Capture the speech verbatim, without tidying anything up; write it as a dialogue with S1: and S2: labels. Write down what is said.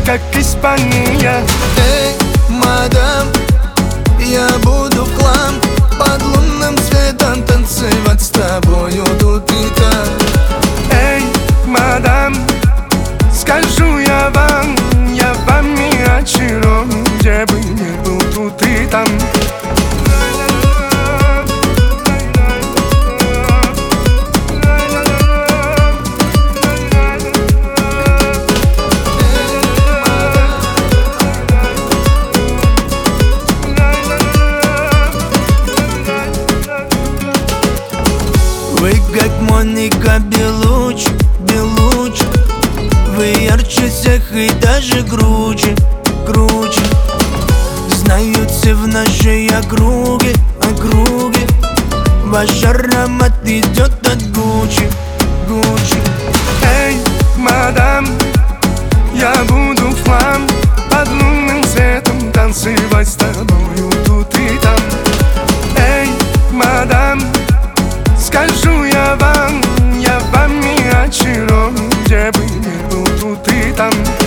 S1: как Испания.
S2: Эй, мадам, я буду к вам под лунным светом танцевать с тобою тут и там.
S1: Эй, мадам, скажу я вам, я вами очарован, где бы ни был тут и там.
S2: Вы как Моника Белуччи, Белуччи. Вы ярче всех и даже круче, круче. Знают все в нашей округе, округе. Ваш аромат идет от Гуччи, Гуччи.
S1: Эй, мадам, я буду к вам под лунным светом танцевать с тобою тут и там. Эй, мадам, скажу я вам, я вами очарован, где бы ни был тут и там.